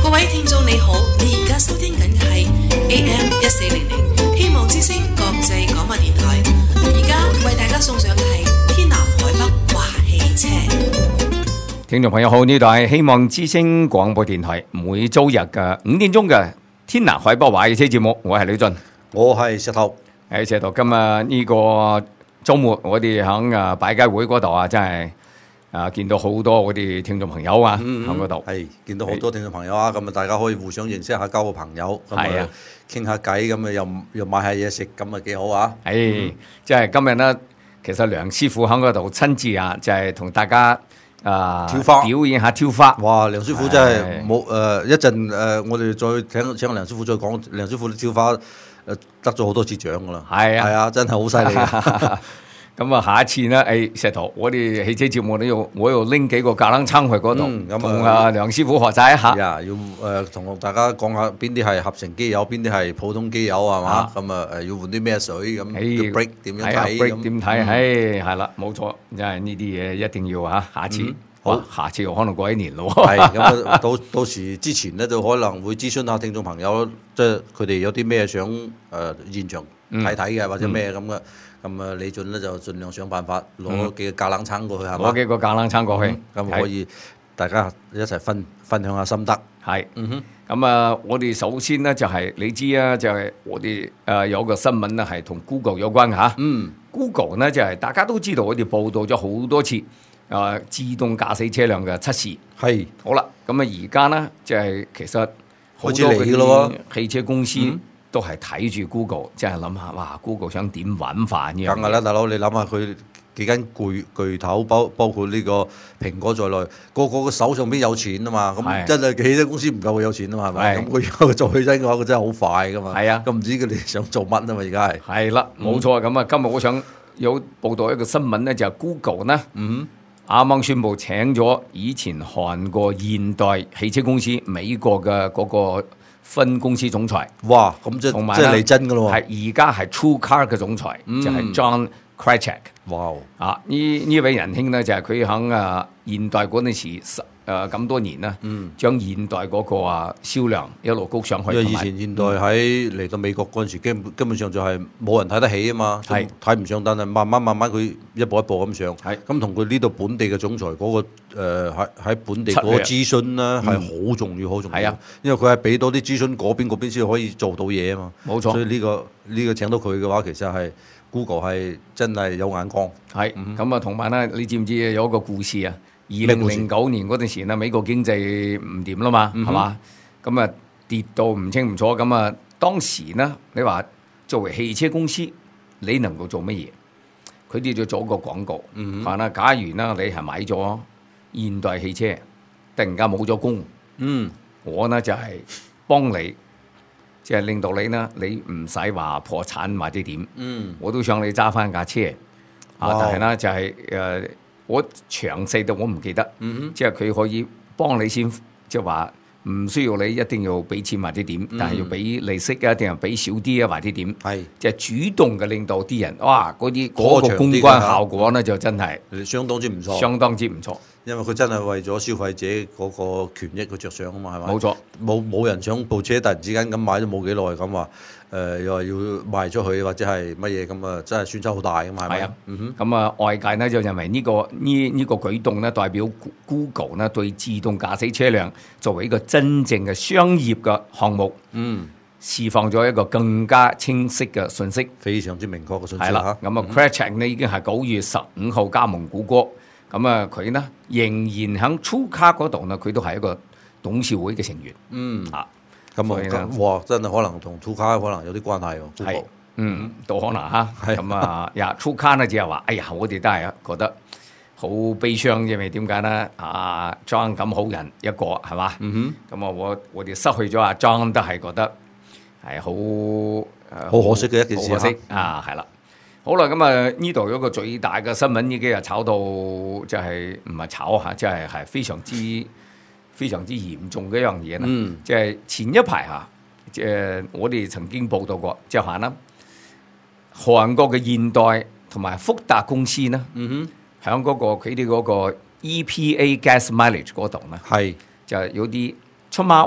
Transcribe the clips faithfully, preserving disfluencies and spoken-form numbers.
各位聽眾你好，你而家收聽緊嘅係 A M 一四零零希望之聲國際廣播電台。而家為大家送上嘅係天南海北話汽車。 聽眾朋友好，呢度係希望之聲廣播電台，每周日嘅五點鐘嘅天南海北話汽車節目，我係李俊， 我係石頭。 喺石頭，今日呢個週末我哋喺啊百佳會嗰度啊，真係啊見到好多我哋聽眾朋友啊喺嗰度， 係見到好多聽眾朋友啊，咁啊大家可以互相認識下，交個朋友，咁啊傾下偈，咁啊又又買下嘢食，咁啊幾好啊！ 係即係今日呢，其實梁師傅喺嗰度親自啊，就係同大家。啊！ 跳花表演下跳花， 哇！梁師傅真係冇誒一陣誒，我哋再請請梁師傅再講，梁師傅啲跳花誒得咗好多次獎噶啦，係啊，係啊，真係好犀利。 咁啊，下一次呢，誒石頭，我哋汽車節目都要，我要拎幾個架冷撐去嗰度，同阿梁師傅學習一下。 呀，要誒同大家講下邊啲係合成機油，邊啲係普通機油係嘛？咁啊誒要換啲咩水咁，brake 點樣睇 ？brake 點睇？誒係啦，冇錯，因為呢啲嘢一定要嚇，下次好，下次可能過一年咯。 係咁啊，到到時之前咧，就可能會諮詢下聽眾朋友，即係佢哋有啲咩想誒現場睇睇嘅，或者咩咁嘅。咁啊，李俊咧就盡量想辦法攞幾個架冷撐過去，係嘛？ 攞幾個架冷撐過去， 咁可以大家一齊分分享下心得。 係，嗯哼。咁啊，我哋首先咧就係你知啊，就係我哋誒有個新聞咧係同 Google 有關嚇。嗯 ，Google 咧就係大家都知道，我哋報道咗好多次誒自動駕駛車輛嘅測試。係。好啦，咁啊而家咧就係其實好多嗰啲汽車公司。都係睇住 Google，即係諗下，哇 ！Google 想點揾飯呢樣嘢？ 梗係啦，大佬，你諗下佢幾間巨巨頭，包包括呢個蘋果在內，個個個手上邊有錢啊嘛，咁真係汽車公司唔夠佢有錢啊嘛，係咪？咁佢如果做起身嘅話，佢真係好快噶嘛。係啊，咁唔知佢哋想做乜啊嘛？而家係係啦，冇錯。咁啊，今日我想有報道一個新聞咧，就係 Google 呢，嗯，啱啱宣布請咗以前韓國現代汽車公司美國嘅嗰個分公司總裁， 哇！咁即係即係嚟真噶咯喎， 係而家係 True Car 嘅總裁，嗯、就係 John Kraychak。哇！啊，呢呢位仁兄咧就係佢喺啊現代嗰陣時誒咁多年啦，嗯、將現代嗰個啊銷量一路高上去。 因為以前現代喺嚟到美國嗰陣時，基本根本上就係冇人睇得起啊嘛，係睇唔上，但係慢慢慢慢佢一步一步咁上，係咁同佢呢度本地嘅總裁嗰、嗰個誒喺喺本地嗰個諮詢咧係好重要，好重要。係啊，因為佢係俾多啲諮詢嗰邊嗰邊先可以做到嘢啊嘛。冇錯，所以呢、呢個呢、呢個請到佢嘅話，其實係 Google 係真係有眼光。係咁啊，同埋咧，你知唔知有一個故事啊？二零零九年嗰陣時咧，美國經濟唔掂啦嘛，係嘛、嗯？咁啊跌到唔清唔楚，咁啊當時呢，你話作為汽車公司，你能夠做乜嘢？佢哋就做個廣告，話啦、嗯，假如呢，你係買咗現代汽車，突然間冇咗工，嗯，我呢就係、是、幫你，即、就、係、是、令到你呢，你唔使話破產或者點，嗯，我都想你揸翻架車，啊，但係呢，就係、是、誒。呃我詳細到我唔記得，嗯、即係佢可以幫你先，即係話唔需要你一定要俾錢或者點，嗯、但係要俾利息啊，定係俾少啲啊，或者點，係即係主動嘅令到啲人，哇！嗰啲嗰個公關效果咧就真係相當之唔錯， 相當之唔錯， 因為佢真係為咗消費者嗰個權益去着想啊嘛，係咪？ 冇錯，冇冇人想部車突然之間咁買都冇幾耐咁話。誒、呃、又話要賣出去或者係乜嘢咁啊，真係損失好大噶嘛，係咪？ 係啊，咁啊、嗯、外界呢就認為呢、這個呢呢、這個舉動呢代表 Google 呢對自動駕駛車輛作為一個真正嘅商業嘅項目，嗯，釋放咗一個更加清晰嘅信息， 非常之明確嘅信息。 係啦，咁啊 Kraychak 呢已經係九月十五號加盟谷歌，咁啊佢呢仍然喺 True Car 嗰度呢，佢都係一個董事會嘅成員，嗯啊。咁啊，哇！真係可能同 True Car 可能有啲關係喎。係， 嗯，都可能嚇。咁啊，呀 True Car 呢就係話，哎呀，我哋都係覺得好悲傷，因為點解呢？阿 John 咁好人一個係嘛？嗯哼。咁啊，我我哋失去咗阿 John 都係覺得係好好可惜嘅一件事。 可惜啊，係啦。好啦，咁啊呢度有一個最大嘅新聞已經係炒到，即係唔係炒嚇，即係係非常之。非常之嚴重嘅一樣嘢啦，即係、嗯、前一排嚇，即、呃、係我哋曾經報道過，即係話啦，韓國嘅現代同埋福特公司呢，嗯哼，喺嗰、嗰個佢哋嗰個 E P A gas mileage 嗰度呢，係就係有啲出貓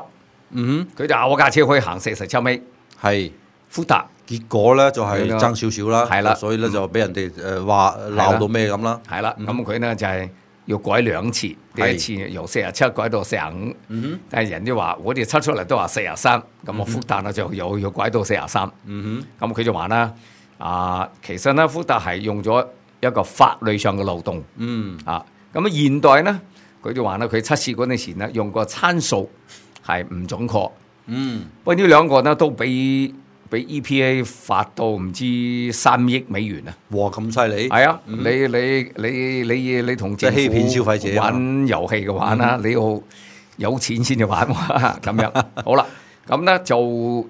嗯佢就話我架車可以行四十七米， 係福特結果咧就係爭少少啦， 係啦， 所以咧就俾人哋誒話鬧到咩咁啦。 係啦，咁佢咧就係要改兩次，第一次由四十七改到四十五，但係人哋話我哋測出嚟都話四十三，咁我福特啊就又要改到四十三。咁佢就話啦，啊，其實咧福特係用咗一個法律上嘅漏洞。 嗯啊，咁啊現代咧，佢就話咧佢測試嗰陣時咧用個參數係唔準確。 嗯， 不過呢兩個咧都俾俾 E P A 罰到唔知三億美元啊！ 哇，咁犀利！ 係啊，你你你你你同政府即係欺騙消費者玩遊戲嘅話啦，你要有錢先至玩喎，咁樣好啦。咁咧就誒，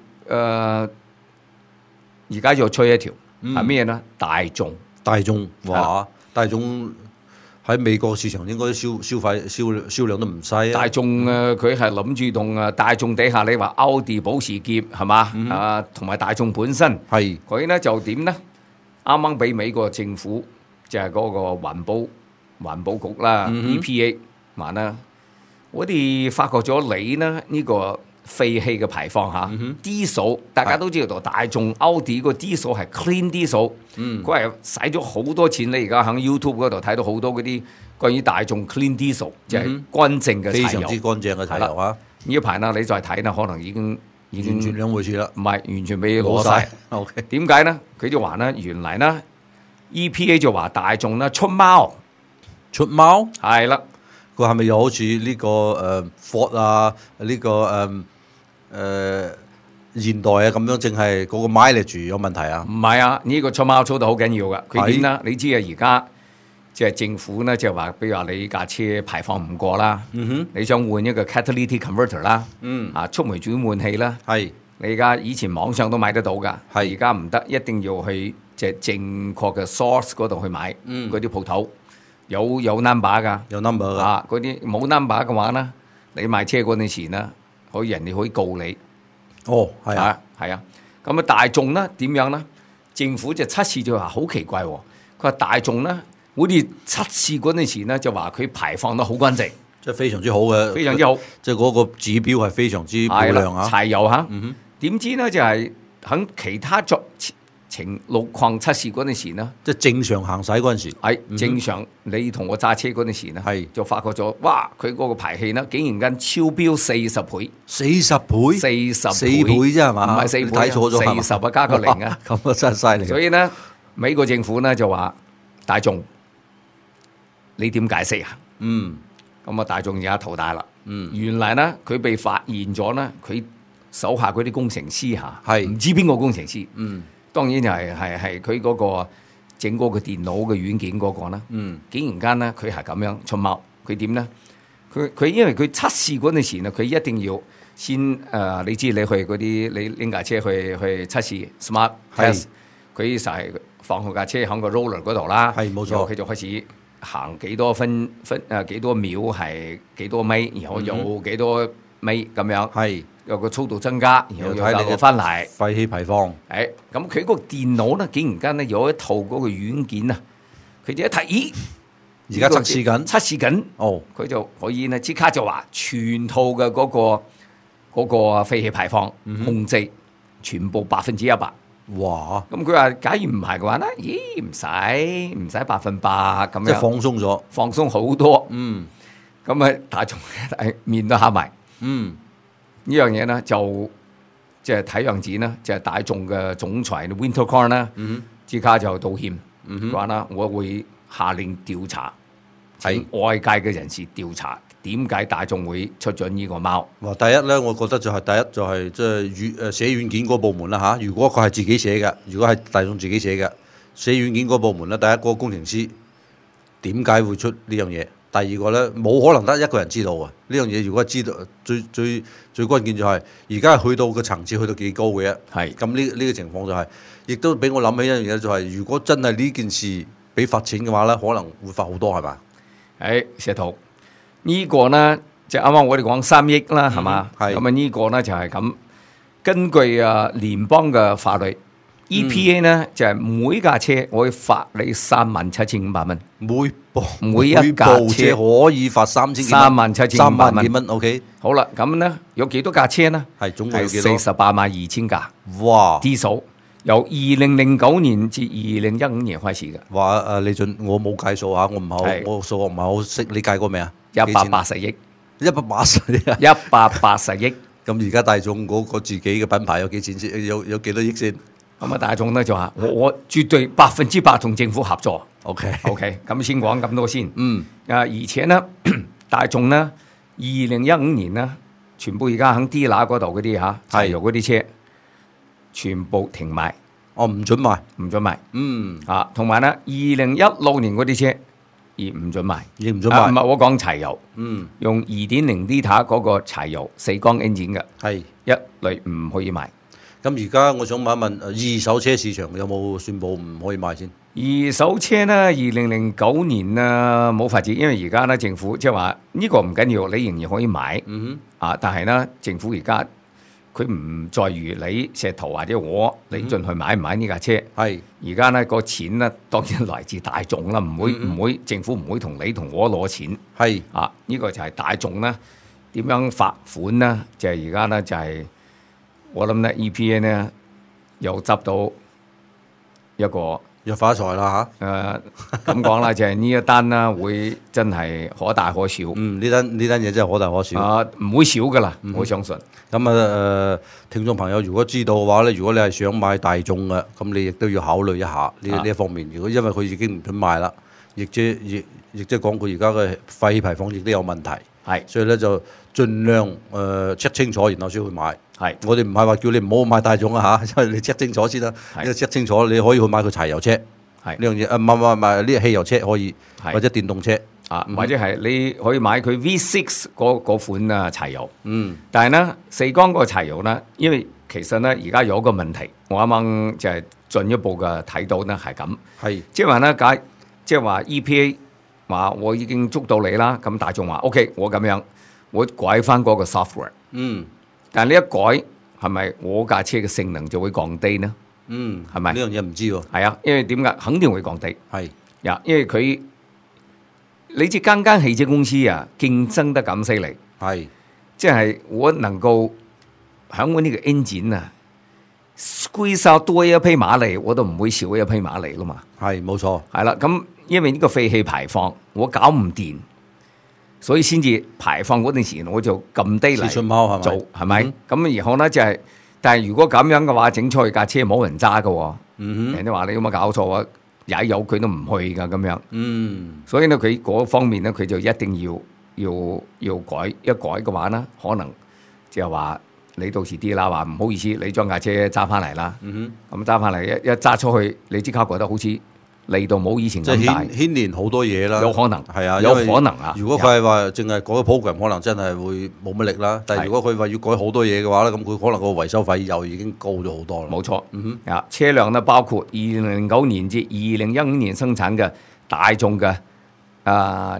而家又吹一條係咩咧？大眾大眾哇，大眾喺美國市場應該消消費銷銷量都唔細啊！ 大眾誒，佢係諗住同誒大眾底下，你話奧迪、保時捷係嘛啊，同埋大眾本身係佢咧就點咧？啱啱俾美國政府就係嗰個環保環保局啦 ，E P A 話啦，我哋發覺咗你呢呢個廢氣嘅排放嚇，D 數大家都知道，大眾奧迪個 D 數係 clean D 數，佢係使咗好多錢。你而家喺 YouTube 嗰度睇到好多嗰啲關於大眾 clean D 數，即係乾淨嘅柴油， 非常之乾淨嘅柴油啊！ 呢一排啦，你再睇啦，可能已經已經完全兩回事啦， 唔係完全俾攞晒。 OK， 點解咧？佢就話咧，原來咧 E P A 就話大眾咧出貓出貓係啦。 佢係咪又好似呢個誒 Ford 啊呢個誒誒現代啊咁樣，淨係嗰個 mileage 有問題啊？ 唔係啊，呢個出貓出得好緊要噶。佢點啦？你知啊，而家即係政府咧，即係話，比如話你架車排放唔過啦，你想換一個 catalytic converter 啦，啊觸媒轉換器啦， 係你而家以前網上都買得到噶，係而家唔得，一定要去即係正確嘅 source 嗰度去買，嗰啲鋪頭。有有 number 噶， 有 number 噶， 啊嗰啲冇 number 嘅話咧，你買車嗰陣時咧，可以人哋可以告你。 哦，係啊， 係啊，咁啊大眾咧點樣咧？政府就測試就話好奇怪喎，佢話大眾咧，我哋測試嗰陣時咧就話佢排放得好乾淨， 即係非常之好嘅， 非常之好， 即係嗰個指標係非常之漂亮啊！ 柴油嚇，點知咧就係喺其他作情路況測試嗰陣時咧， 即係正常行駛嗰陣時， 係正常。你同我揸車嗰陣時咧，係就發覺咗，哇！佢嗰個排氣咧，竟然間超標四十倍， 四十倍， 四十四倍啫係嘛？ 唔係四倍， 睇錯咗， 四十啊加個零啊， 咁啊真係犀利。 所以咧，美國政府咧就話大眾，你點解釋啊？ 嗯， 咁啊大眾而家頭大啦。嗯，原來咧佢被發現咗咧，佢手下嗰啲工程師嚇，係唔知邊個工程師。嗯。當然就係係係佢嗰個整嗰個電腦嘅軟件嗰個啦，嗯，竟然間咧佢係咁樣出貓，佢點咧？佢佢因為佢測試嗰陣時咧，佢一定要先誒、呃，你知你去嗰啲你拎架車去去測試 smart test，佢就係放好架車喺個 roller 嗰度啦， 係冇錯， 佢就開始行幾多分分誒幾多秒係幾多米，然後有幾多米咁樣，係。有個速度增加，然後又睇你翻嚟廢氣排放。 誒，咁佢個電腦咧，竟然間咧有一套嗰個軟件啊，佢就一睇，咦， 而家測試緊，測試緊，哦，佢就可以咧即刻就話全套嘅嗰個嗰個廢氣排放控制全部百分之一百。哇！咁佢話，假如唔係嘅話咧，咦，唔使唔使百分百咁樣， 即係放鬆咗， 放鬆好多。嗯，咁啊，大眾面都黑埋。嗯。呢樣嘢咧就即係睇樣子咧，就係、是、大眾嘅總裁 Winter Corn 啦，即刻就道歉，話啦、嗯、我會下令調查，請外界嘅人士調查點解大眾會出咗呢個貓。 哇！第一咧，我覺得就係第一就係即係軟誒寫軟件嗰部門啦嚇。如果佢係自己寫嘅，如果係大眾自己寫嘅寫軟件嗰部門咧，第一嗰個工程師點解會出呢樣嘢？第二個咧，冇可能得一個人知道啊！呢樣嘢如果知道，最最最關鍵就係而家去到個層次去到幾高嘅啫。係咁呢呢個情況就係、是，亦都俾我諗起一樣嘢，就係如果真係呢件事俾罰錢嘅話咧，可能會罰好多係嘛？ 誒，石頭呢個咧，就啱啱我哋講三億啦，係嘛？係咁啊，呢個咧就係咁，根據啊聯邦嘅法律 E P A 呢就係每架車我會罰你三萬七千五百蚊， 每部每一架車車可以罰三千三萬七千三五百蚊。 萬幾蚊，OK。 好啦，咁呢有幾多架車呢？ 係總共有係幾多？ 四十八萬二千架。 哇！ 啲數由二零零九年至二零一五年開始嘅， 話誒李俊，我冇計數嚇，我唔係係好，我數學唔係好識，你計過未啊？ 一百八十億， 一百八十億啊！ 一百八十億。 咁而家大眾嗰個自己嘅品牌有幾錢先？有有幾多億先咁啊，大眾咧就話我我絕對百分之百同政府合作。 ？OK OK，咁先講咁多先。 嗯， 啊，而且呢，大眾呢，二零一五年呢，全部而家喺 D 拿嗰度嗰啲嚇柴油嗰啲車，全部停賣， 我唔準賣。 唔準賣。 嗯， 啊，同埋呢，二零一六年嗰啲車而唔準賣， 亦唔準賣。 啊唔係我講柴油， 嗯， 用二點零 L 嗰個柴油四缸 engine 嘅， 係。 一律唔可以賣。 咁而家我想問一問，二手車市場有冇宣布唔可以賣先？ 二手車呢，二零零九年呢冇發展，因為而家呢政府即係話呢個唔緊要，你仍然可以買。 嗯啊，但係呢政府而家佢唔在於你石頭或者我你進去買唔買呢架車。 哼，係。 而家呢個錢呢當然來自大眾啦，唔會唔、 嗯會政府唔會同你同我攞錢。 係。 啊，呢、個就係大眾呢點樣罰款呢？就係而家呢就係、我諗呢 E P A 呢又執到一個。 又發財啦嚇！ 誒咁講啦，就係呢一單啦，會真係可大可小。 嗯，呢單呢單嘢真係可大可小。 啊，唔會少噶啦，我相信。 咁啊誒，聽眾朋友如果知道嘅話咧，如果你係想買大眾嘅，咁你亦都要考慮一下呢呢一方面。如果因為佢已經唔準賣啦，亦即亦亦即係講佢而家嘅廢氣排放亦都有問題。 係， 所以咧就盡量誒 check 清楚，然後先去買。 係， 我哋唔係話叫你唔好買大眾啊嚇，因為你 check 清楚先啦。 係你 check 清楚，你可以去買佢柴油車。 係呢樣嘢啊，唔係唔係唔係呢個汽油車可以， 係或者電動車。 啊，或者係你可以買佢 V 六 嗰嗰款啊柴油。 嗯， 但係呢，四缸嗰個柴油呢，因為其實呢而家有一個問題，我啱啱就係進一步嘅睇到呢係咁， 係即係話呢，解即係話 E P A 話我已經捉到你啦，咁大眾話 OK，我咁樣我改翻嗰個 software。 嗯但係呢一改係咪我架車嘅性能就會降低呢？ 嗯， 係咪呢樣嘢唔知喎。 係啊，因為點解肯定會降低係呀？因為佢你知間間汽車公司啊競爭得咁犀利， 係即係我能夠響我呢個 engine 啊 squeeze out 多一匹馬力，我都唔會少一匹馬力啦嘛。 係冇錯。 係啦，咁因為呢個廢氣排放我搞唔掂，所以先至排放嗰段時間我就撳低嚟試出貓係咪做，係咪？ 嗯咁然後咧就係、但係如果咁樣嘅話，整出去架車冇人揸嘅喎， 嗯哼， 人哋話你有冇搞錯啊？踩油佢都唔去㗎咁樣， 嗯所以咧佢嗰方面咧佢就一定要要要改，一改嘅話咧，可能就係話你到時啲啦，話唔好意思，你將架車揸翻嚟啦， 嗯咁揸翻嚟一一揸出去，你即刻覺得好似嚟到冇以前哼，即係咁大牽，牽連好多嘢啦。 有可能係啊， 有因為可能啊。 如果佢係話淨係改個 program，可能真係會冇乜力啦。但係如果佢話要改好多嘢嘅話咧，咁佢可能個維修費又已經高咗好多啦。 冇錯， 嗯啊，車輛呢包括二零零九年至二零一五年生產嘅大眾嘅啊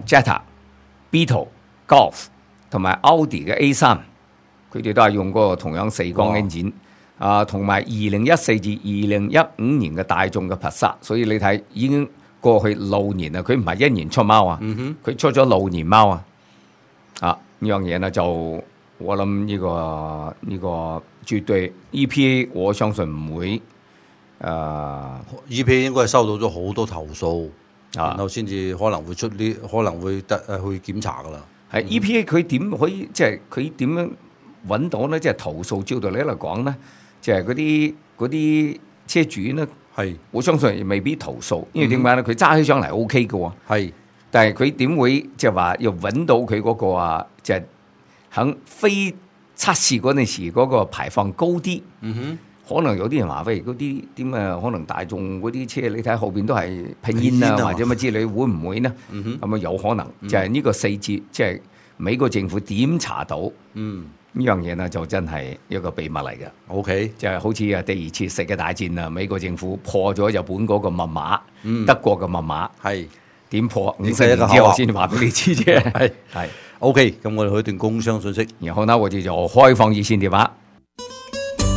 Jetta、Beetle、Golf 同埋 Audi 嘅 A 三，佢哋都係用嗰個同樣四缸哇 engine 啊，同埋二零一四至二零一五年嘅大眾嘅 Passat，所以你睇已經過去六年啦，佢唔係一年出貓啊，佢、 嗯出咗六年貓啊，啊呢樣嘢呢就我諗呢、個呢、個絕對 E P A 我相信唔會誒。呃哼，E P A 應該係收到咗好多投訴， 啊然後先至可能會出呢，可能會得誒去檢查噶啦。 係 E P A 佢點可以即係佢點樣揾到咧？即係投訴照道理嚟講咧，就係嗰啲嗰啲車主咧， 係我相信未必投訴，因為點解咧？佢揸起上嚟 O K 嘅喎， 係但係佢點會即係話要揾到佢嗰個啊？即係喺非測試嗰陣時嗰個排放高啲， 嗯可能有啲人話喂嗰啲點啊？可能大眾嗰啲車你睇後邊都係噴煙啊， 噴煙啊或者乜之類，會唔會呢？ 哼，嗯咁啊有可能，就係呢個細節，即係美國政府點查到哼，嗯呢樣嘢呢？就真係一個秘密嚟嘅， ，OK， 就係好似啊第二次世界大戰啊，美國政府破咗日本嗰個密碼， 嗯德國嘅密碼係點破？五亦十係一個巧合年之後先話俾你知啫。 係係， OK，咁我哋去一段工商信息。 然後呢，我哋就開放熱線電話。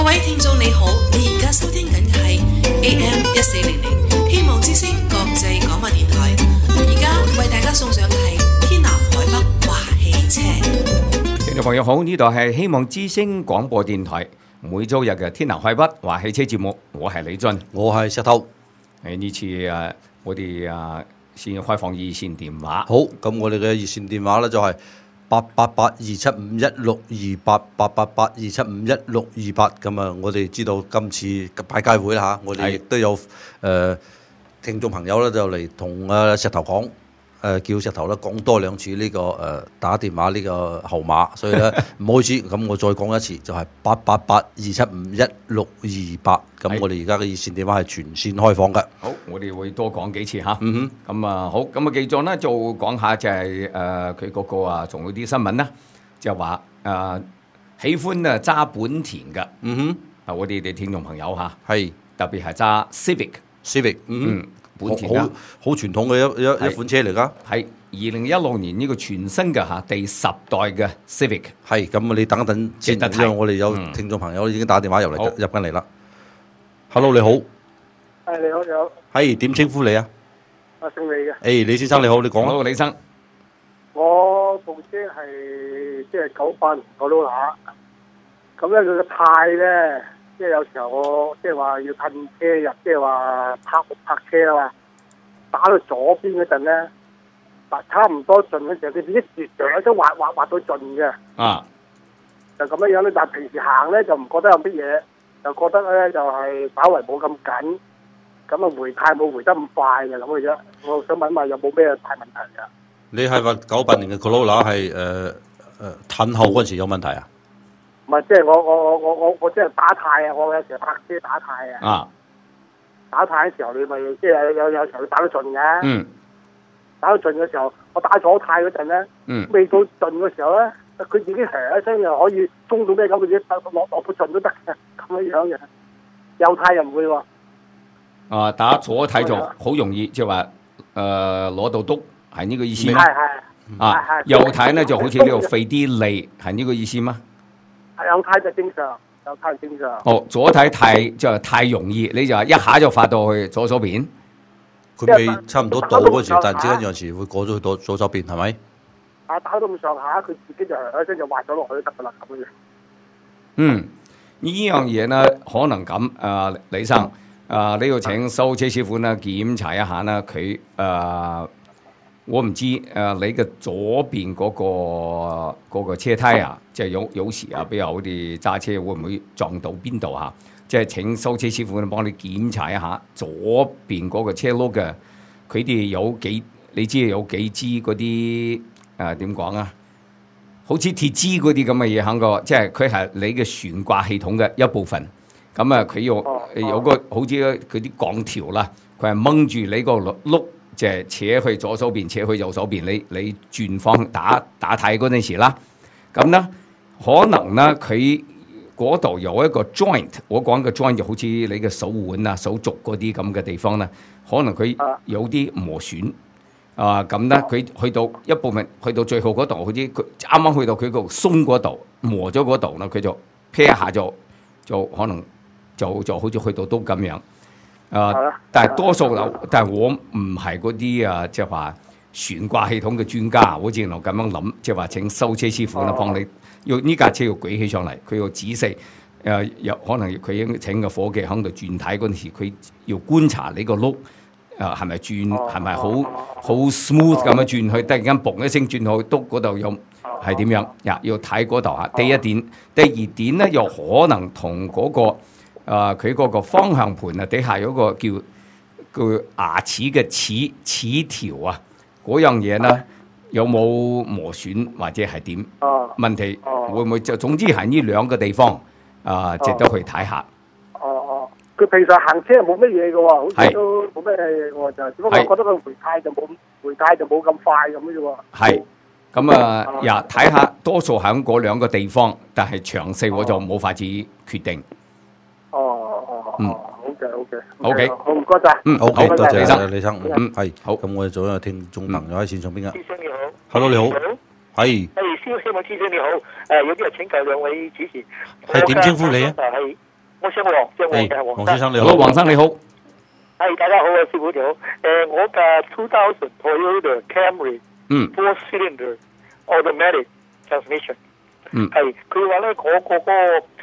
各位聽眾你好，你而家收聽緊嘅係 A M 一四零零希望之聲國際廣播電台。而家為大家送上嘅係天南海北話汽車。 聽眾朋友好，呢度係希望之聲廣播電台每週日嘅天南海北話汽車節目，我係李俊， 我係石頭。 誒呢次啊，我哋啊先開放熱線電話。 好，咁我哋嘅熱線電話咧就係八八八二七五一六二八八八八二七五一六二八。咁啊，我哋知道今次拜街會啦嚇，我哋亦都有誒、呃、聽眾朋友咧就嚟同啊石頭講。誒、呃、叫石頭咧講多兩次呢、這個誒、呃、打電話呢個號碼，所以咧唔好意思，咁我再講一次，就係八八八二七五一六二八。咁我哋而家嘅熱線電話係全線開放嘅。 好，我哋會多講幾次嚇。 嗯哼。 咁啊好，咁啊記住咧，就講下就係誒佢嗰個啊，仲有啲新聞啦，就話誒、呃、喜歡啊揸本田嘅。 嗯哼。 啊，我哋哋聽眾朋友嚇， 係特別係揸 Civic。Civic。 嗯。 本田啦， 好傳統嘅一一一款車嚟㗎。 係二零一六年呢個全新嘅嚇第十代嘅 Civic。 係咁，你等一等先，因為我哋有聽眾朋友已經打電話入嚟入緊嚟啦。Hello， 你好。 係你好，你好。 係點稱呼你啊？ 我姓李嘅。 誒，李先生你好，你講啊。李生。 我部車係即係九八年個勞拿，咁咧佢個軚咧。即係有時候我即係話要褪車入，即係話泊泊車啊嘛，打到左邊嗰陣咧，嗱差唔多盡嘅時候，佢自己跌上一張滑滑滑到盡嘅。啊，就咁樣樣咧。但係平時行咧就唔覺得有乜嘢，就覺得咧就係稍為冇咁緊，咁啊回軚冇回得咁快嘅咁嘅啫。我想問下有冇咩大問題啊？ 你係話九八年嘅 Corolla 係誒誒褪後嗰陣時有問題啊？ 唔係，即係我我我我我我即係打軚啊！我有時候泊車打軚啊。啊！打軚嘅時候，你咪即係有有有時候你打到盡嘅。嗯。打到盡嘅時候，我打左軚嗰陣咧，嗯，未到盡嘅時候咧，佢自己響一聲又可以衝到咩咁，佢自己落落到盡都得嘅，咁樣樣嘅。右軚又唔會喎。啊！ 打左軚就好容易，即係話誒攞到篤，係呢個意思嗎？ 係係。 啊！右軚咧就好似呢度肥啲脷，係呢個意思嗎？ 右軚就正常，右軚正常。 哦，左軚太就太容易，你就一下就發到去左手邊。 佢未差唔多到嗰時，但係之間有時會過咗去左左手邊，係咪？ 啊，打到咁上下，佢自己就一聲就滑咗落去得噶啦，咁嘅。 嗯，呢樣嘢呢，可能咁啊、呃，李生啊、呃，你要請修車師傅呢檢查一下呢，佢啊。呃我唔知誒、呃，你嘅左邊嗰、那個嗰、那個車胎啊，即係有有時啊，比如我哋揸車會唔會撞到邊度啊？即係請修車師傅幫你檢查一下左邊嗰個車轆嘅，佢哋有幾你知有幾支嗰啲誒點講啊？好似鐵枝嗰啲咁嘅嘢喺個，即係佢係你嘅懸掛系統嘅一部分。咁啊，佢有有個好似佢啲鋼條啦，佢係掹住你個轆。即係扯去左手邊，扯去右手邊，你你轉方打打軚嗰陣時啦，咁咧可能咧佢嗰度有一個 joint， 我講嘅 joint 就好似你嘅手腕啊、手足嗰啲咁嘅地方咧，可能佢有啲磨損啊，咁咧佢去到一部分，去到最後嗰度，好似佢啱啱去到佢個鬆嗰度磨咗嗰度咧，佢就劈一下就就可能就就好似去到都咁樣。啊、呃！但係多數樓，但係我唔係嗰啲啊，即係話懸掛系統嘅專家，好似我咁樣諗，即係話請修車師傅咧幫你，要呢架車要舉起上嚟，佢要仔細，誒、呃、有可能佢應請個伙計喺度轉軚嗰陣時，佢要觀察你個轆，誒係咪轉係咪好好 smooth 咁樣轉去，突然間嘣一聲轉去篤嗰度又係點樣？呀，要睇嗰度嚇。第一點，第二點咧又可能同嗰、嗰個。啊！佢嗰個方向盤啊，底下有個叫叫牙齒嘅齒齒條啊，嗰樣嘢咧有冇磨損或者係點？問題會唔會就總之係呢兩個地方啊，值得去睇下。 哦哦，佢平常行車冇乜嘢嘅喎，好似都冇咩喎，就只不過覺得佢回軚就冇回軚就冇咁快咁啫喎。係咁啊，呀睇下多數喺嗰兩個地方，但係詳細我就冇法子決定。 哦哦，嗯，好嘅，好嘅 ，O K， 好唔該晒， 嗯，好，多謝李生，李生， 嗯， 係，好，咁我哋仲有聽眾朋友喺線上邊啊， 先生你好 ，Hello 你好，係， 係，希希望先生你好，誒有啲人請教兩位主持， 係點稱呼你啊？ 係我姓黃，姓黃嘅黃黃先生你好， 好，黃生你好。 係大家好啊，師傅你好。誒、呃，我嘅two thousand Toyota Camry， 嗯 ，four cylinder automatic transmission， 嗯， 係佢話咧，我嗰個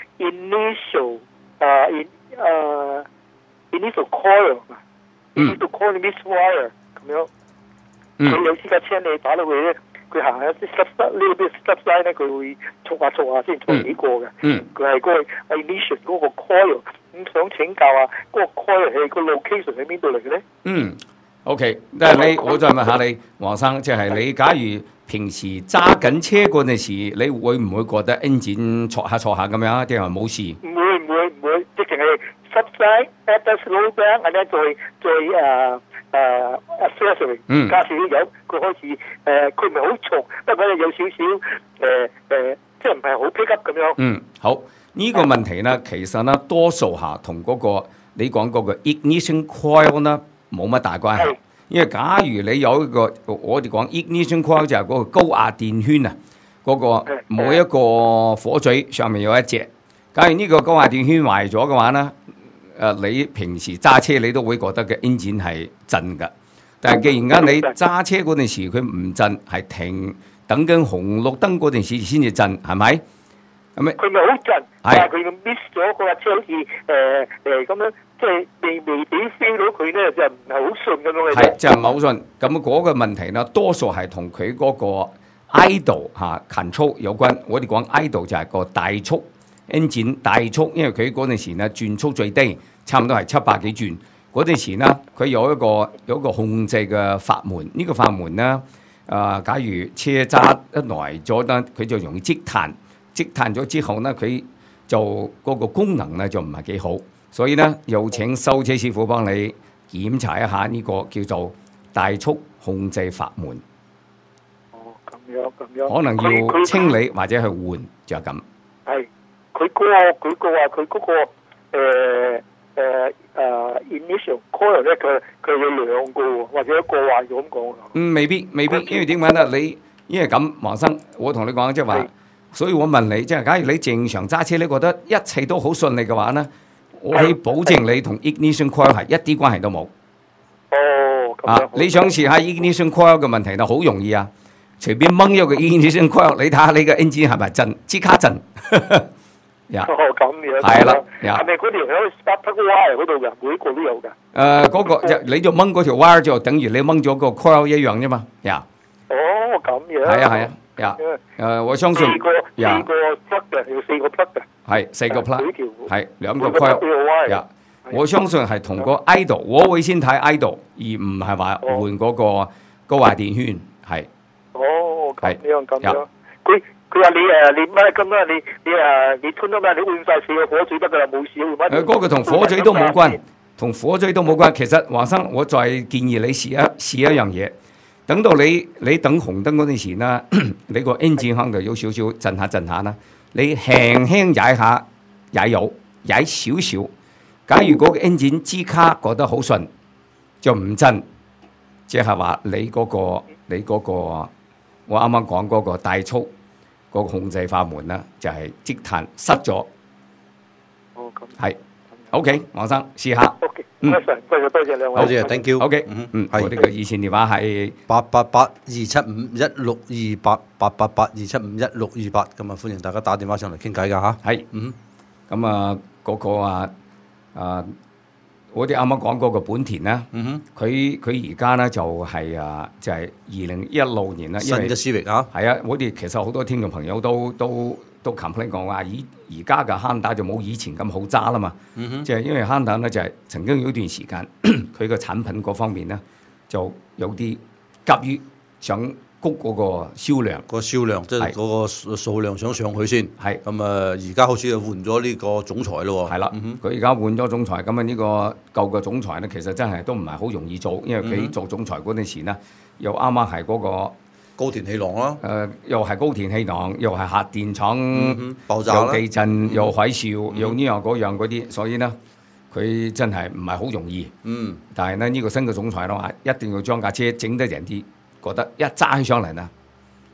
initial 啊、uh, in 誒、uh, initial coil 啊、 嗯 initial coil miss wire 咁樣， 嗯佢有私家車你打到佢咧，佢行一啲 step 呢啲 step line 咧，佢會觸下觸下先觸幾個嘅， 嗯， 佢係嗰個 initial 嗰個 coil。咁想請教啊，嗰、那個 coil 係個 location 喺邊度嚟嘅咧？ 嗯，OK，但係你，我再問下你，黃生，即係你假如平時揸緊車嗰陣時，你會唔會覺得 engine 挫下挫下咁樣啊？定係冇事？ 唔會唔會唔會，直情係 subside at the slow down，然後再再誒誒 acceleration， 嗯， 加少少油，佢開始誒，佢唔係好重，不過有少少誒誒，即係唔係好 pick up 咁樣。 嗯，好。呢個問題呢，其實呢，多數下同嗰個你講嗰個 ignition coil 呢冇乜大關係，因為假如你有一個我哋講 ignition coil 就係嗰個高壓電圈啊，嗰、嗰個每一個火嘴上面有一隻。假如呢個高壓電圈壞咗嘅話呢，誒你平時揸車你都會覺得嘅 engine 係震㗎，但係既然間你揸車嗰陣時佢唔震，係停等緊紅綠燈嗰陣時先至震，係咪？ 佢咪好震，但係佢 miss 咗嗰架車，好似誒誒咁樣，即係未未俾飛到佢咧，就唔係好順咁樣嘅。 係就唔係好順。咁嗰個問題呢，多數係同佢嗰個 idle 嚇 control 有關。我哋講 idle 就係個大速 engine 大速，因為佢嗰陣時呢轉速最低，差唔多係七百幾轉。嗰陣時呢，佢有一個有一個控制嘅閥門，呢、這個閥門呢，啊、呃，假如車揸一耐咗呢，佢就容易積碳。積碳咗之後呢，佢就嗰、那個功能呢就唔係幾好，所以呢，又請修車師傅幫你檢查一下呢個叫做大速控制閥門。 哦，咁樣咁樣， 可能要清理或者去換就係咁。 係佢嗰個佢個話佢嗰個誒誒誒 initial coil 咧，佢佢有兩個喎，或者一個壞咗咁講。 嗯，未必未必，因為點解咧？你因為咁，黃生，我同你講即係話。所以我問你，即係假如你正常揸車，你覺得一切都好順利嘅話呢，我可以保證你同 ignition coil 係一啲關係都冇。 哦， 啊，你想試下 ignition coil 嘅問題呢？好容易啊，隨便掹咗個 ignition coil，你睇下你嘅 engine 係咪震，即刻震。 哦，咁樣。 係啦， 係咪嗰條喺 starter wire 嗰度嘅？每個都有㗎。 誒，嗰個就你就掹嗰條 wire 就等於你掹咗個 coil 一樣啫嘛。呀。 哦，咁樣。 係啊係啊。呀，誒，我相信四個四個 plug 嘅，要四個 plug 嘅， 係四個 plug，係兩個 coil。 呀，我相信係同個 idle，我會先睇 idle，而唔係話換嗰個高壓電圈，係。 哦，咁樣咁樣。佢佢話你誒你乜咁啊？你你誒你吞啊嘛？你換曬四個火嘴得㗎啦，冇事換乜？ 誒，嗰個同火嘴都冇關，同火嘴都冇關。其實黃生，我再建議你試一試一樣嘢。等到你你等紅燈嗰陣時啦，你個 engine 坑就有少少震下震下啦，你輕輕踩下踩油踩少少，假如嗰個 engine 即刻覺得好順，就唔震，即係話你嗰個你嗰個我啱啱講嗰個大速嗰個控制閥門啦，就係積碳塞咗。 哦，咁係 OK，黃生試下。 嗯，多謝多謝兩位， 多謝 thank you。 OK， 嗯嗯，我哋嘅熱線電話係八八八二七五一六二八八八八二七五一六二八，咁啊歡迎大家打電話上嚟傾偈㗎嚇。 係，嗯，咁啊嗰個啊啊，我哋啱啱講嗰個本田咧，嗯哼，佢佢而家咧就係啊，就係二零一六年啦， 新嘅思域啊， 係啊，我哋其實好多聽眾朋友都都都 complain 講話，以而家嘅慳打就冇以前咁好揸啦嘛，嗯哼，即係因為慳打咧就係曾經有一段時間佢個產品嗰方面咧就有啲急於想谷嗰個銷量， 個銷量即係嗰個數量想上去先， 係咁啊而家好似又換咗呢個總裁咯喎， 係啦，佢而家換咗總裁，咁啊呢個舊嘅總裁咧其實真係都唔係好容易做，因為佢做總裁嗰陣時咧又啱啱係嗰個。 高田氣囊咯， 誒、呃、又係高田氣囊，又係核電廠、 嗯、爆炸又地震，嗯、又海嘯， 嗯、 又呢樣嗰樣嗰啲，所以呢，佢真係唔係好容易。嗯，但係呢，呢、呢個新嘅總裁咧話，一定要將架車整得人啲，覺得一揸起上嚟呢，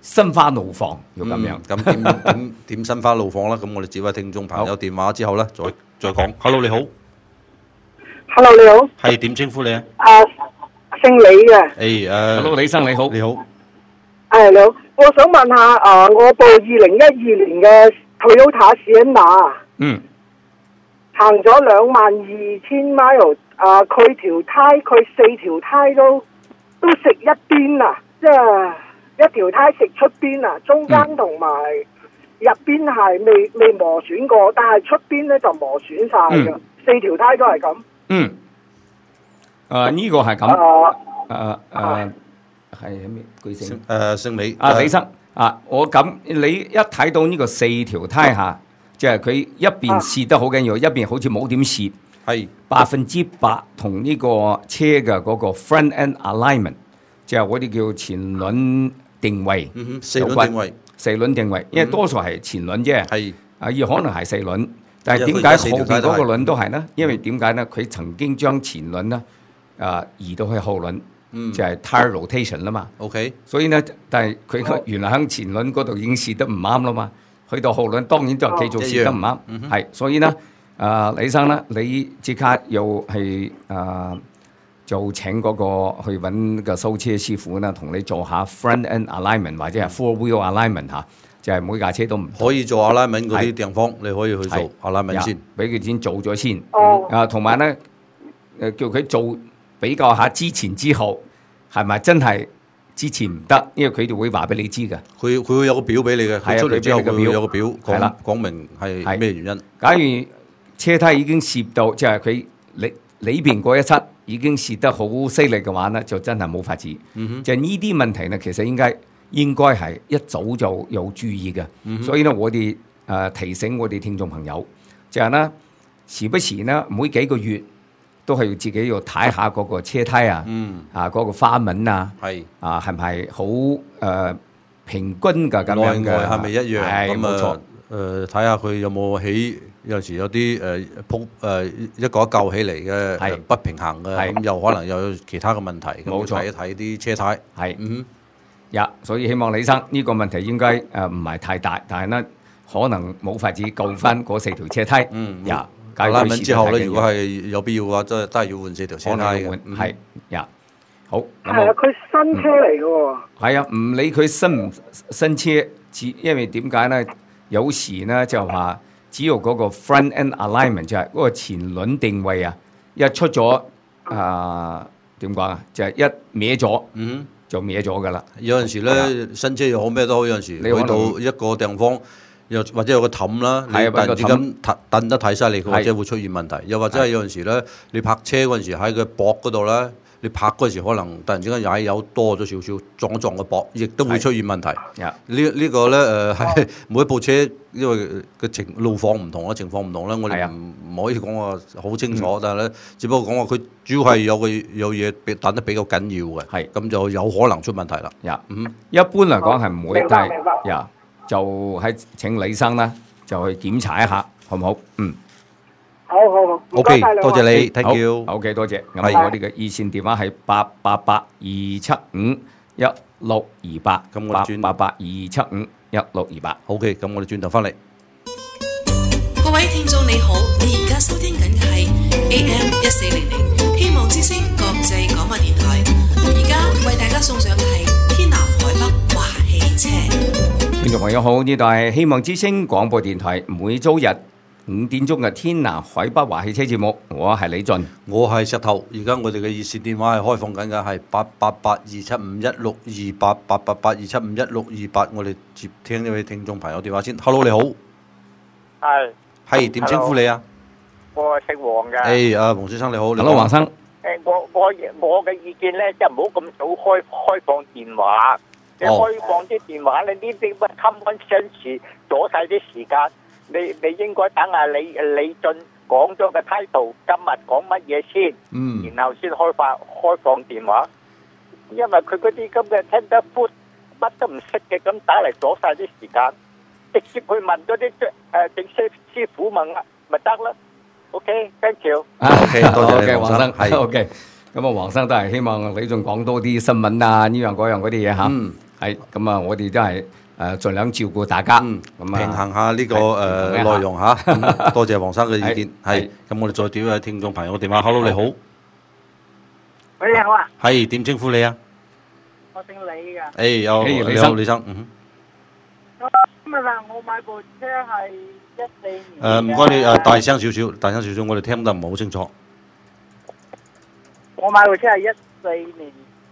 心花怒放，要咁樣。 咁點點點心花怒放啦？咁我哋接位聽眾朋友電話之後咧，再再講。Hello， 你好。 Hello， 你好。 係點稱呼你啊？ 啊，姓李嘅。 誒誒 Hello， 李生你好。 你好。 係你好，我想問下啊，我部二零一二年嘅 Toyota Sienna， 嗯， 行咗兩萬二千 mile， 啊，佢條胎佢四條胎都都食一邊啊，即係一條胎食出邊啊，中間同埋入邊係未未磨損過，但係出邊咧就磨損晒嘅， 嗯、 四條胎都係咁。 嗯，誒呢個係咁，誒誒係咩？句姓誒姓李。 啊，李生啊，我咁你一睇到呢個四條胎下，即係佢一邊蝕得好緊要，一邊好似冇點蝕， 係百分之百同呢個車嘅嗰個 front end alignment， 即係嗰啲叫前輪定位， 嗯哼，四輪定位， 四輪定位，因為多數係前輪啫， 係啊，亦可能係四輪。但係點解後邊嗰個輪都係呢？因為點解呢？佢曾經將前輪呢啊移到去後輪， 嗯、 就係 tire rotation 啦嘛。 OK， 所以呢，但係佢原來喺前輪嗰度已經蝕得唔啱啦嘛。去到後輪當然就繼續蝕得唔啱。係、嗯，所以呢，啊、呃、李生呢，你即刻又係啊就請嗰個去揾個修車師傅呢，同你做下 front end alignment 或者係 four wheel alignment 嚇。就係每架車都唔可以做阿拉文嗰啲地方，你可以去做阿拉文先， 俾佢先做咗先。 哦、 啊，同埋咧，誒叫佢做比較下之前之後，係咪真係之前唔得？因為佢哋會話俾你知嘅。 佢佢會有個表俾你嘅，佢出嚟之後佢會有個表講講明係咩原因。 假如車胎已經蝕到，即係佢裏裏邊嗰一側已經蝕得好犀利嘅話咧，就真係冇法子。 嗯哼， 就係呢啲問題咧，其實應該。應該係一早就有注意嘅，嗯、所以咧我哋誒、呃、提醒我哋聽眾朋友，就係、是、咧時不時咧每幾個月都係要自己要睇下嗰個車胎啊，嗯、啊嗰、那個花紋啊，係啊係咪好誒平均㗎咁樣嘅？內外係咪一樣？ 係冇錯。 誒睇下佢有冇起，有時有啲誒鋪誒一個一嚿起嚟嘅、呃、不平衡嘅，咁又可能又有其他嘅問題。冇錯，睇一睇啲車胎。係嗯。 呀，所以希望李生呢、這個問題應該誒唔係太大，但係呢可能冇法子救翻嗰四條車胎。嗯，呀， 解拉文之後咧，如果係有必要嘅話，都係都係要換四條車胎嘅。係呀，好。 係啊，佢新車嚟嘅喎。 係啊，唔理佢新唔新車，只因為點解呢？有時呢就話，只要嗰個 front end alignment 就係嗰個前輪定位啊，一出咗啊點講啊，就係、是、一歪咗。嗯。就歪咗噶啦！ 有陣時咧，新車又好咩都好，有陣時去到一個地方，又或者有個氹啦，你突然之間蹬得太犀利，或者會出現問題。又或者係有陣時咧，你泊車嗰陣時喺個膊嗰度咧，你泊嗰陣時可能突然之間踩油多咗少少，撞一撞個膊，亦都會出現問題。呢呢個咧誒係每一部車，因為個情路況唔同啦，情況唔同啦，我哋唔唔可以講話好清楚，但係咧，只不過講話佢主要係有個有嘢等得比較緊要嘅，係咁就有可能出問題啦。呀，嗯， 一般嚟講係唔會，但係呀，就喺請李生啦，就去檢查一下，好唔好？嗯。 好好好 ，OK，多謝你 ，thank you。 OK， 多謝。咁我哋嘅熱線電話係八八八二七五一六二八，咁我轉八八二七五一六二八。 OK，咁我哋轉頭翻嚟。 各位聽眾你好，你而家收聽緊嘅係 A M 一四零零，希望之聲國際廣播電台。而家為大家送上嘅係天南海北華汽車。 聽眾朋友好，呢度係希望之聲廣播電台，每週日五點鐘嘅天南海北華汽車節目，我係李俊， 我係石頭。而家我哋嘅熱線電話係開放緊嘅，係八八八二七五一六二八八八八二七五一六二八。我哋接聽呢位聽眾朋友電話先。Hello， 你好， 係係點稱呼你啊？ 我係姓黃嘅。 誒，阿黃先生你好。 Hello，黃生。 誒，我我我嘅意見咧，即係唔好咁早開開放電話。你開放啲電話咧，呢啲乜 common sense 阻晒啲時間。你你應該等下李李俊講咗個態度，今日講乜嘢先，嗯，然後先開發開放電話。因為佢嗰啲咁嘅聽得闊，乜都唔識嘅，咁打嚟阻晒啲時間，直接去問嗰啲誒正師師傅問啦，咪得啦。OK，thank you。 OK，多謝你黃生。 係 OK。咁啊，黃生都係希望李俊講多啲新聞啊，呢樣嗰樣嗰啲嘢嚇。 係咁啊，我哋都係誒盡量照顧大家，咁啊平衡下呢個誒內容嚇。咁多謝黃生嘅意見。係咁，我哋再點下聽眾朋友嘅電話。Hello，你好。 喂，你好啊。 係點稱呼你啊？ 我姓李㗎。 誒，有你好，李生。嗯哼。今日啊，我買部車係一四年。 誒，唔該你誒大聲少少，大聲少少，我哋聽得唔係好清楚。 我買部車係一四年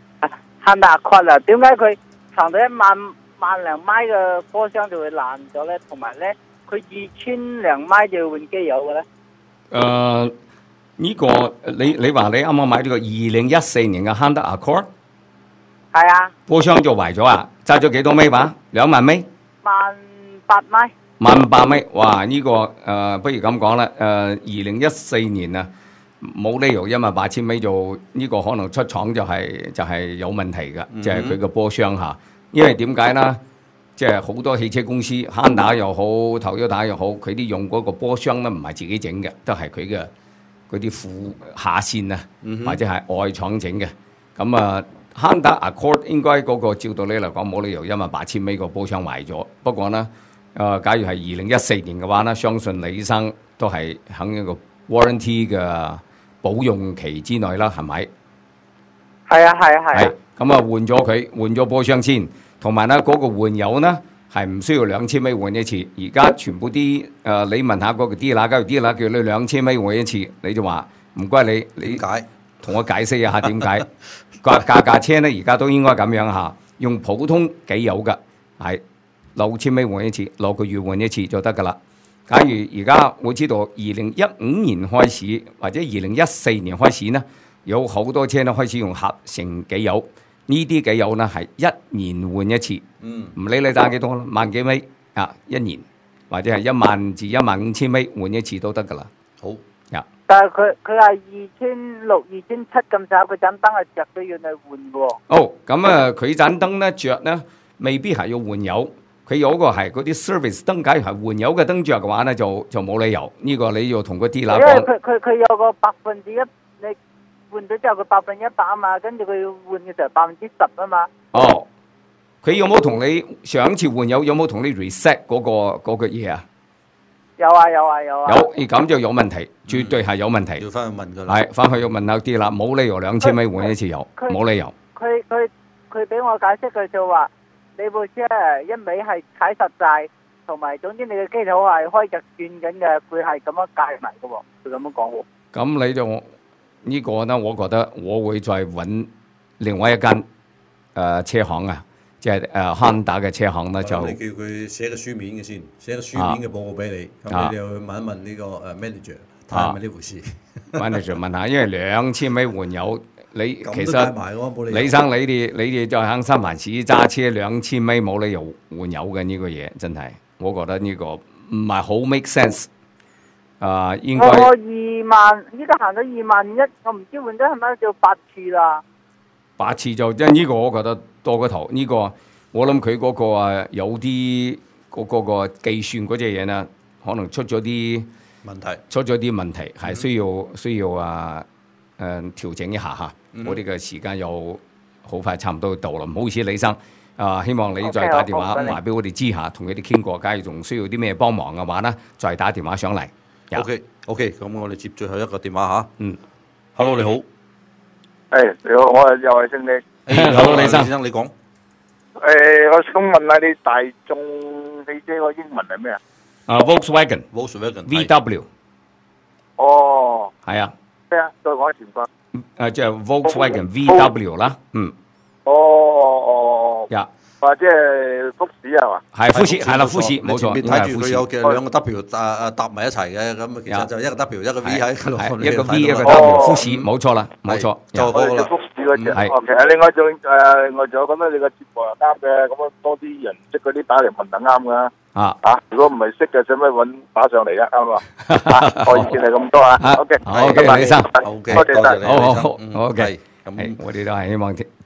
，Honda Accord啊，點解佢行到一萬萬零米嘅波箱就會爛咗咧？同埋咧，佢二千零米就要換機油嘅咧？ 誒，呢個你你話你啱啱買呢個二零一四年嘅 Honda Accord？ 係啊。 波箱就壞咗啊！揸咗幾多米話？兩萬米？ 萬八米。 萬八米，哇！呢、這個誒、呃，不如咁講啦，誒、呃，二零一四年啊，冇理由一萬八千米就呢、這個可能出廠就係、是、就係、是、有問題嘅，即係佢個波箱嚇。因為點解咧？即係好多汽車公司，Honda又好，Toyota又好，佢啲用嗰個波箱咧唔係自己整嘅，都係佢嘅嗰啲副下線啊，嗯、或者係外廠整嘅。咁啊，Honda Accord 應該嗰個照道理嚟講冇理由一萬八千米個波箱壞咗。不過咧。誒、呃，假如係二零一四年嘅話咧，相信李生都係喺一個 warranty 嘅保用期之內啦，係咪？ 係啊，係啊，係。係咁啊，換咗佢，換咗波箱先，同埋咧嗰個換油咧係唔需要兩千米換一次。而家全部啲誒、呃，你問下嗰個 dealer，假如 dealer叫你兩千米換一次，你就話唔該你，你解同我解釋一下點解架架架車咧而家都應該咁樣嚇，用普通機油嘅係。六千米換一次，六個月換一次就得噶啦。假如而家我知道二零一五年開始或者二零一四年開始呢，有好多車呢開始用合成機油，呢啲機油呢係一年換一次， 嗯， 唔理你揸幾多，萬幾米啊，一年或者係一萬至一萬五千米換一次都得噶啦。 好， 呀， 但係佢佢係二千六、二千七咁上下，佢盞燈係着都要你換嘅喎。 哦，咁啊，佢盞燈呢着呢未必係要換油。佢有個係嗰啲 service 燈，假如係換油嘅燈着嘅話咧，就就冇理由。呢、這個你要同個 dealer 講。因為佢佢佢有個百分之一，你換咗之後佢百分之一百啊嘛，跟住佢要換嘅時候百分之十啊嘛。 哦，佢有冇同你上一次換油有冇同你 reset 嗰、那個嗰、那個嘢啊？ 有啊有啊有啊。 有，咁就有問題，絕對係有問題。 要翻去問㗎啦。 係，翻去要問下 dealer，冇理由兩千米換一次油，冇理由。 佢佢佢俾我解釋，佢就話。你部車一味係踩實晒，同埋總之你嘅機頭係開着轉緊嘅，佢係咁樣介埋嘅喎，佢咁樣講喎。 咁你就呢、這個呢，我覺得我會再揾另外一間誒、呃、車行啊，即係誒 Honda 嘅車行咧就。 你叫佢寫個書面嘅先，寫個書面嘅報告俾你，咁、啊、你哋去問一問呢個誒 manager，睇下係咪呢回事。 manager 問下，因為兩千米換油。你其實李生你哋你哋就喺三藩市揸車兩千米冇理由換油嘅呢個嘢，真係我覺得呢個唔係好 make sense。啊、呃，應該我二萬依家行咗二萬一，我唔知換咗係咪叫八次啦。 八次就即係呢個，我覺得多過頭。呢、這個我諗佢嗰個啊有啲嗰嗰個計算嗰隻嘢呢，可能出咗啲問題， 出咗啲問題係需要需要啊誒、呃、調整一下嚇。嗯、我哋嘅時間又好快差唔多到啦，唔好意思，李生啊、呃，希望你再打電話話俾我哋知下，同佢哋傾過，假如仲需要啲咩幫忙嘅話呢，再打電話上嚟。 OK OK，咁我哋接最後一個電話嚇。 嗯 ，Hello 你好， 誒、hey, 你好，我又係姓李。 誒，Hello 李生，你講。誒、 欸，我想問下你大眾汽車個英文係咩啊？ 啊、uh, Volkswagen，Volkswagen，V W。 哦。 係啊。 咩啊？再講一次唔該。 誒，即係 Volkswagen V W 啦，嗯。 哦哦。 呀。 或者係福士係嘛？ 係福士，係啦，福士冇錯。 你睇住佢有嘅兩個 W 誒誒搭埋一齊嘅，咁其實就一個 W 一個 V 喺度。 一個 V 一個 W，福士冇錯啦，冇錯。 就嗰個福士嗰隻。係。其實另外仲誒，另外仲有咁樣，你個節目又啱嘅，咁啊多啲人識嗰啲打嚟問就啱㗎。 啊啊！如果唔係識嘅，使乜揾打上嚟嘅啱嘛？我意見係咁多啊。OK， 好嘅，李生， 好嘅，多謝你， 好好好， 嗯 OK。咁我哋都係希望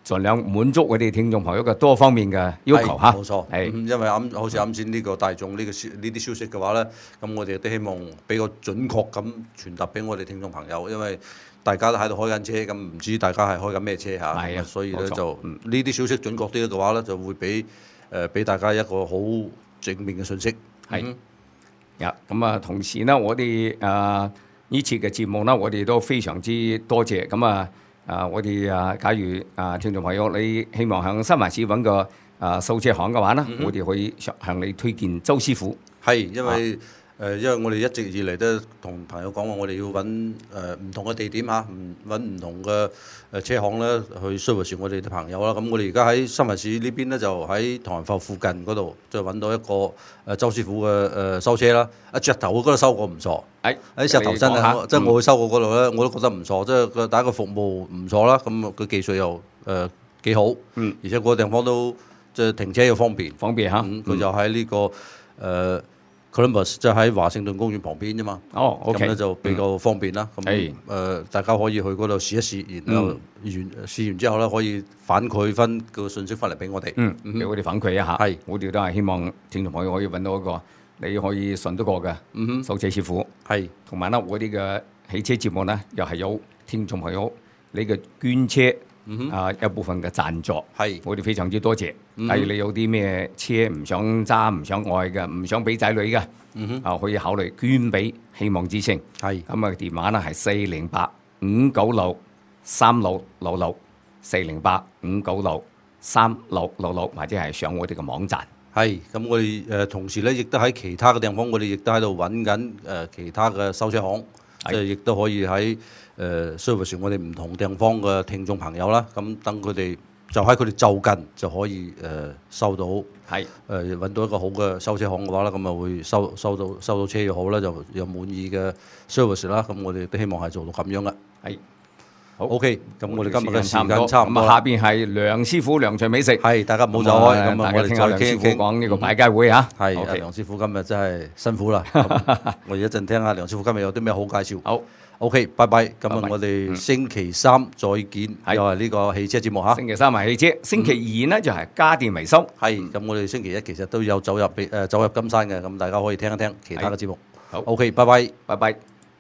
盡量滿足我哋聽眾朋友嘅多方面嘅要求嚇。 冇錯，係因為啱好似啱先呢個大眾呢個呢啲消息嘅話咧，咁我哋都希望比較準確咁傳達俾我哋聽眾朋友，因為大家都喺度開緊車，咁唔知大家係開緊咩車嚇， 係啊， 所以咧就呢啲消息準確啲嘅話咧，就會俾誒俾大家一個好正面嘅信息。 係呀，咁啊，同時呢，我哋誒呢次嘅節目呢，我哋都非常之多謝。咁啊啊，我哋啊，假如啊聽眾朋友你希望喺新環市揾個啊修車行嘅話呢，嗯、我哋可以向你推薦周師傅。 係因為、啊誒，因為我哋一直以嚟都同朋友講話，我哋要揾誒唔同嘅地點嚇，唔揾唔同嘅誒車行咧去 service 我哋啲朋友啦。咁我哋而家喺新圍市呢邊咧，就喺唐人埠附近嗰度，就揾到一個誒周師傅嘅誒修車啦。啊，石頭嗰度收過唔錯，喺喺石頭真係，即係我去收過嗰度咧，我都覺得唔錯，即係個第一個服務唔錯啦。咁個技術又誒幾好，嗯，而且嗰個地方都即係停車又方便， 方便嚇。 佢就喺呢個誒。Columbus 就喺華盛頓公園旁邊啫嘛， 哦 ，OK， 咁咧就比較方便啦。咁誒、呃，大家可以去嗰度試一試，然後完、嗯、試完之後咧，可以反饋翻個信息翻嚟俾我哋， 嗯，俾我哋反饋一下。 係， 我哋都係希望聽眾朋友可以揾到一個你可以信得過嘅修車師傅。係，同埋咧，我哋嘅汽車節目咧，又係有聽眾朋友你嘅捐車。嗯、啊，一部分嘅贊助，係我哋非常之多謝。嗯、例如你有啲咩車唔想揸、唔想愛嘅、唔想俾仔女嘅，嗯、啊可以考慮捐俾希望之星。係咁啊，電話咧係四零八五九六三六六六，四零八五九六三六六六，或者係上我哋嘅網站。 係咁，我哋誒、呃、同時咧，亦都喺其他嘅地方，我哋亦都喺度揾緊誒其他嘅修車行，即係亦都可以喺。誒 service 我哋唔同地方嘅聽眾朋友啦，咁等佢哋就喺佢哋就近就可以誒、呃、收到，係誒揾到一個好嘅修車行嘅話咧，咁啊會收收到收到車又好啦，就有滿意嘅 service 啦，咁我哋都希望係做到咁樣嘅。係好 OK，咁我哋今日嘅時間差唔多， 咁下邊係梁師傅涼場美食， 係大家唔好走開，咁啊我哋再傾一傾講呢個擺街會嚇。 係、嗯，梁師傅今日真係辛苦啦，我哋一陣聽下梁師傅今日有啲咩好介紹。好。OK， 拜拜。咁啊，我哋星期三再見，又係呢個汽車節目嚇。星期三係汽車，星期二呢就係家電維修。 係，咁我哋星期一其實都有走入誒走入金山嘅，咁大家可以聽一聽其他嘅節目。好 ，OK， 拜拜， 拜拜。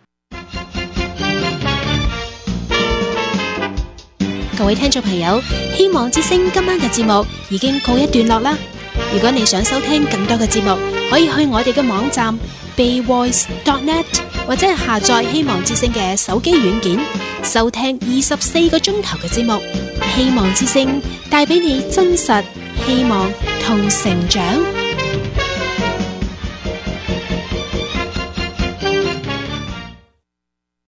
各位聽眾朋友，希望之聲今晚嘅節目已經告一段落啦。如果你想收聽更多嘅節目，可以去我哋嘅網站 bay voice dot net。或者係下載希望之聲嘅手機軟件，收聽二十四個鐘頭嘅節目。希望之聲帶俾你真實、希望同成長。